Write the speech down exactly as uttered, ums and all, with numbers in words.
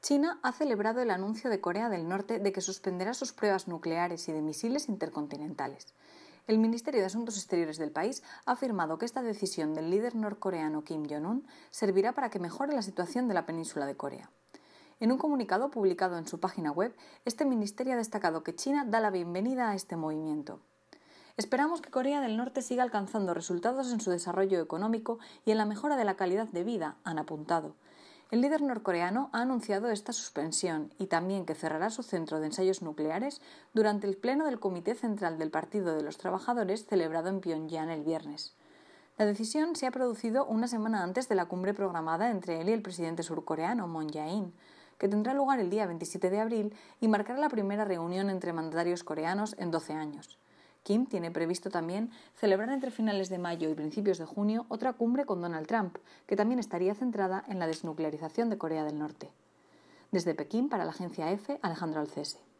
China ha celebrado el anuncio de Corea del Norte de que suspenderá sus pruebas nucleares y de misiles intercontinentales. El Ministerio de Asuntos Exteriores del país ha afirmado que esta decisión del líder norcoreano Kim Jong-un servirá para que mejore la situación de la península de Corea. En un comunicado publicado en su página web, este ministerio ha destacado que China da la bienvenida a este movimiento. Esperamos que Corea del Norte siga alcanzando resultados en su desarrollo económico y en la mejora de la calidad de vida, han apuntado. El líder norcoreano ha anunciado esta suspensión y también que cerrará su centro de ensayos nucleares durante el pleno del Comité Central del Partido de los Trabajadores celebrado en Pyongyang el viernes. La decisión se ha producido una semana antes de la cumbre programada entre él y el presidente surcoreano Moon Jae-in, que tendrá lugar el día veintisiete de abril y marcará la primera reunión entre mandatarios coreanos en doce años. Kim tiene previsto también celebrar entre finales de mayo y principios de junio otra cumbre con Donald Trump, que también estaría centrada en la desnuclearización de Corea del Norte. Desde Pekín, para la agencia EFE, Alejandro Alcese.